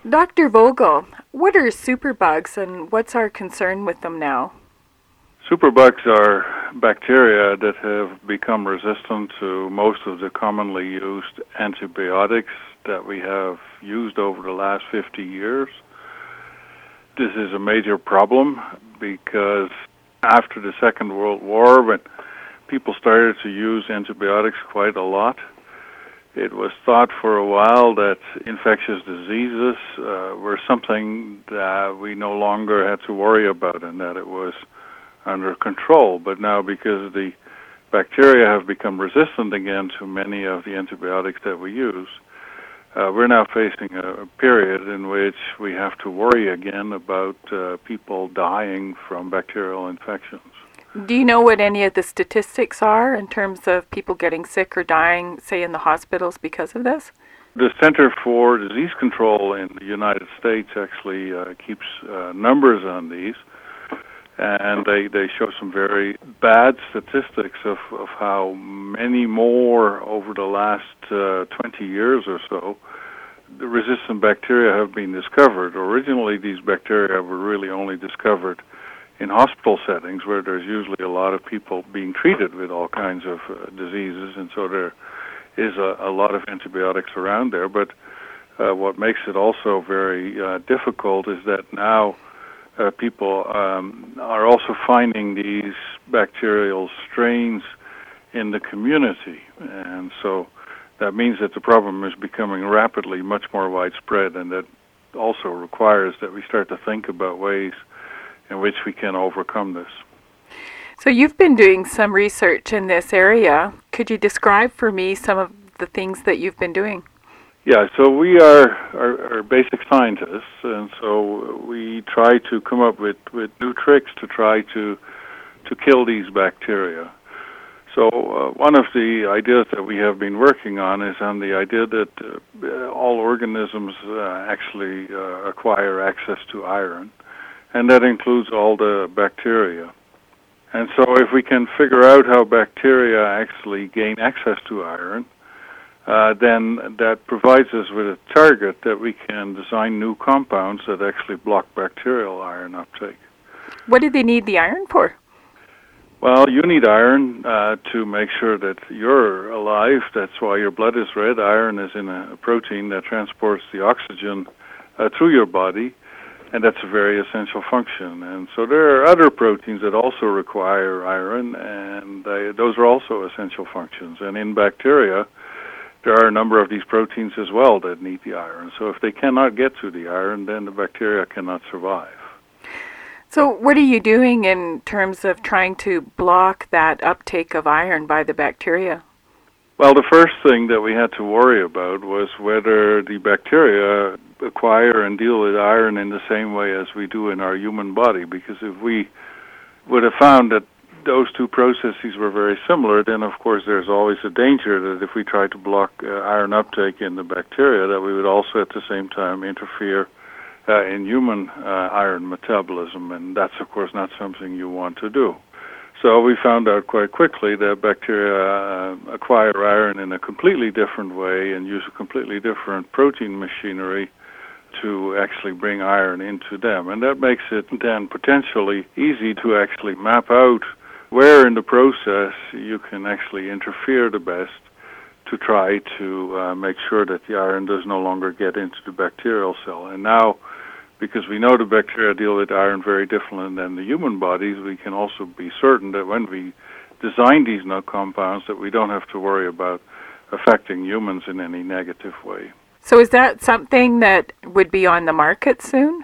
Dr. Vogel, what are superbugs and what's our concern with them now? Superbugs are bacteria that have become resistant to most of the commonly used antibiotics that we have used over the last 50 years. This is a major problem because after the Second World War, when people started to use antibiotics quite a lot, it was thought for a while that infectious diseases were something that we no longer had to worry about and that it was under control. But now, because the bacteria have become resistant again to many of the antibiotics that we use, we're now facing a period in which we have to worry again about people dying from bacterial infections. Do you know what any of the statistics are in terms of people getting sick or dying, say, in the hospitals because of this? The Center for Disease Control in the United States actually keeps numbers on these, and they show some very bad statistics of how many more over the last 20 years or so the resistant bacteria have been discovered. Originally, these bacteria were really only discovered in hospital settings where there's usually a lot of people being treated with all kinds of diseases, and so there is a lot of antibiotics around there. But what makes it also very difficult is that now people are also finding these bacterial strains in the community, and so that means that the problem is becoming rapidly much more widespread, and that also requires that we start to think about ways in which we can overcome this. So you've been doing some research in this area. Could you describe for me some of the things that you've been doing? Yeah, so we are basic scientists, and so we try to come up with new tricks to try to kill these bacteria. So one of the ideas that we have been working on is on the idea that all organisms actually acquire access to iron, and that includes all the bacteria. And so if we can figure out how bacteria actually gain access to iron, then that provides us with a target that we can design new compounds that actually block bacterial iron uptake. What do they need the iron for? Well, you need iron to make sure that you're alive. That's why your blood is red. Iron is in a protein that transports the oxygen through your body, and that's a very essential function. And so there are other proteins that also require iron, and those are also essential functions. And in bacteria, there are a number of these proteins as well that need the iron. So if they cannot get to the iron, then the bacteria cannot survive. So what are you doing in terms of trying to block that uptake of iron by the bacteria? Well, the first thing that we had to worry about was whether the bacteria acquire and deal with iron in the same way as we do in our human body, because if we would have found that those two processes were very similar, then of course there's always a danger that if we try to block iron uptake in the bacteria, that we would also at the same time interfere in human iron metabolism, and that's of course not something you want to do. So we found out quite quickly that bacteria acquire iron in a completely different way and use a completely different protein machinery to actually bring iron into them. And that makes it then potentially easy to actually map out where in the process you can actually interfere the best to try to make sure that the iron does no longer get into the bacterial cell. And now, because we know the bacteria deal with iron very differently than the human bodies, we can also be certain that when we design these new compounds that we don't have to worry about affecting humans in any negative way. So is that something that would be on the market soon?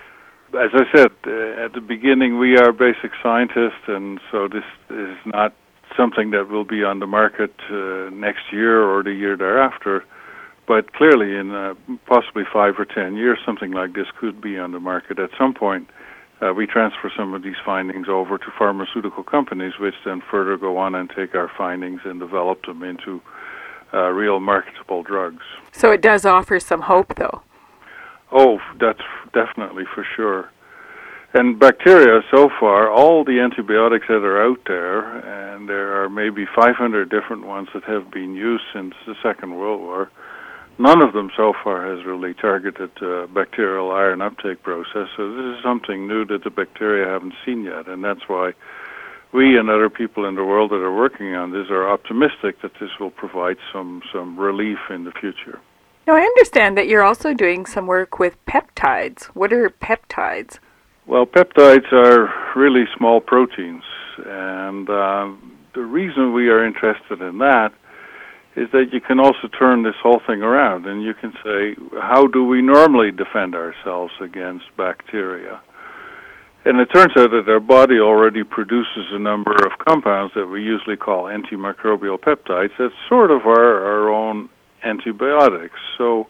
As I said at the beginning, we are basic scientists, and so this is not something that will be on the market next year or the year thereafter. But clearly, in possibly 5 or 10 years, something like this could be on the market. At some point, we transfer some of these findings over to pharmaceutical companies, which then further go on and take our findings and develop them into real marketable drugs. So it does offer some hope, though. Oh, that's definitely for sure. And bacteria, so far, all the antibiotics that are out there, and there are maybe 500 different ones that have been used since the Second World War, None of them so far has really targeted bacterial iron uptake process, so this is something new that the bacteria haven't seen yet, and that's why we and other people in the world that are working on this are optimistic that this will provide some relief in the future. Now, I understand that you're also doing some work with peptides. What are peptides? Well, peptides are really small proteins, and the reason we are interested in that is that you can also turn this whole thing around, and you can say, how do we normally defend ourselves against bacteria? And it turns out that our body already produces a number of compounds that we usually call antimicrobial peptides. That's sort of our own antibiotics. So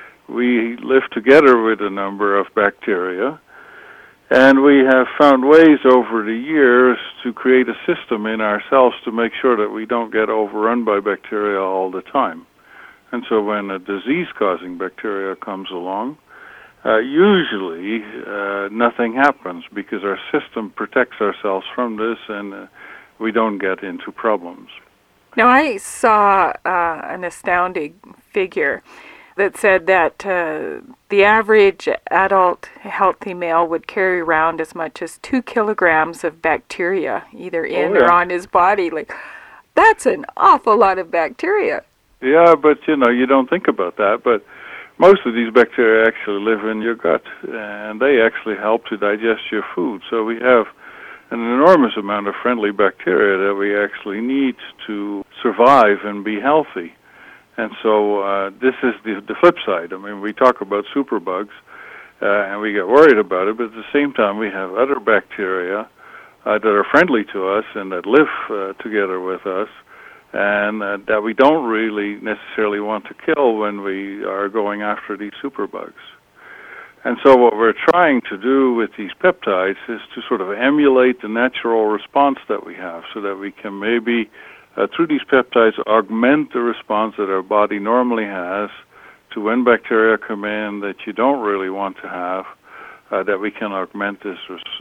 we live together with a number of bacteria, and we have found ways over the years to create a system in ourselves to make sure that we don't get overrun by bacteria all the time. And so when a disease-causing bacteria comes along, usually nothing happens because our system protects ourselves from this and we don't get into problems. Now, I saw an astounding figure that said that the average adult healthy male would carry around as much as 2 kilograms of bacteria, either in or on his body. Like, that's an awful lot of bacteria. Yeah, but you don't think about that, but most of these bacteria actually live in your gut, and they actually help to digest your food. So we have an enormous amount of friendly bacteria that we actually need to survive and be healthy. And so this is the flip side. I mean, we talk about superbugs, and we get worried about it, but at the same time we have other bacteria that are friendly to us and that live together with us, and that we don't really necessarily want to kill when we are going after these superbugs. And so what we're trying to do with these peptides is to sort of emulate the natural response that we have so that we can maybe, through these peptides, augment the response that our body normally has to when bacteria come in that you don't really want to have, that we can augment this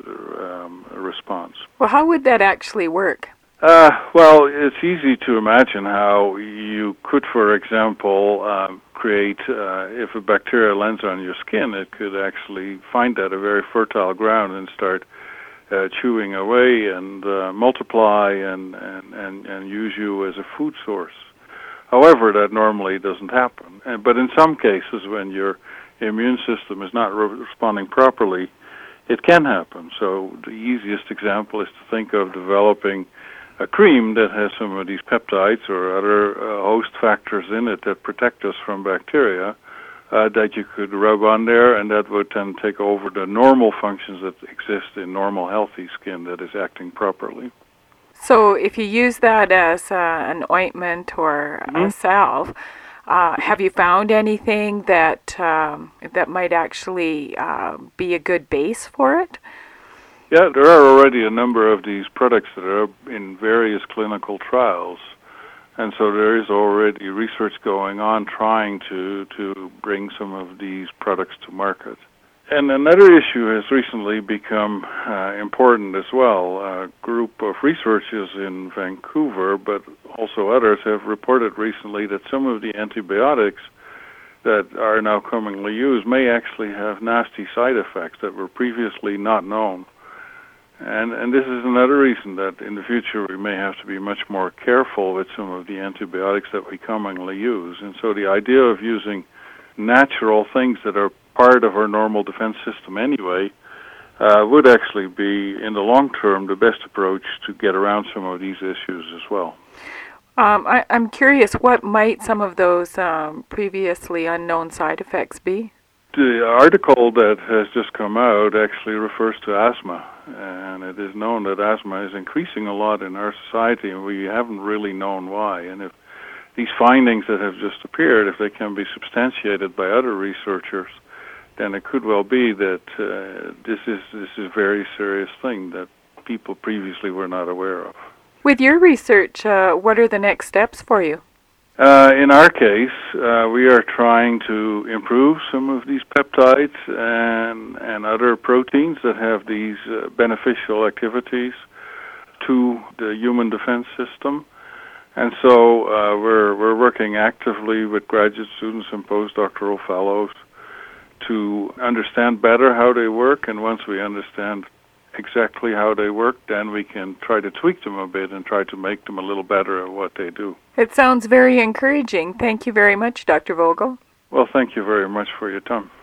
response. Well, how would that actually work? Well, it's easy to imagine how you could, for example, create, if a bacteria lands on your skin, it could actually find that a very fertile ground and start chewing away and multiply and use you as a food source. However, that normally doesn't happen. But in some cases, when your immune system is not responding properly, it can happen. So the easiest example is to think of developing a cream that has some of these peptides or other host factors in it that protect us from bacteria that you could rub on there, and that would then take over the normal functions that exist in normal healthy skin that is acting properly. So if you use that as an ointment or a salve, have you found anything that that might actually be a good base for it? Yeah, there are already a number of these products that are in various clinical trials, and so there is already research going on trying to bring some of these products to market. And another issue has recently become important as well. A group of researchers in Vancouver, but also others, have reported recently that some of the antibiotics that are now commonly used may actually have nasty side effects that were previously not known. And this is another reason that in the future we may have to be much more careful with some of the antibiotics that we commonly use. And so the idea of using natural things that are part of our normal defense system anyway would actually be, in the long term, the best approach to get around some of these issues as well. I'm curious, what might some of those previously unknown side effects be? The article that has just come out actually refers to asthma, and it is known that asthma is increasing a lot in our society, and we haven't really known why. And if these findings that have just appeared, if they can be substantiated by other researchers, then it could well be that this is a very serious thing that people previously were not aware of. With your research, what are the next steps for you? In our case, we are trying to improve some of these peptides and other proteins that have these beneficial activities to the human defense system. And so we're working actively with graduate students and postdoctoral fellows to understand better how they work, and once we understand exactly how they work, then we can try to tweak them a bit and try to make them a little better at what they do. It sounds very encouraging. Thank you very much, Dr. Vogel. Well, thank you very much for your time.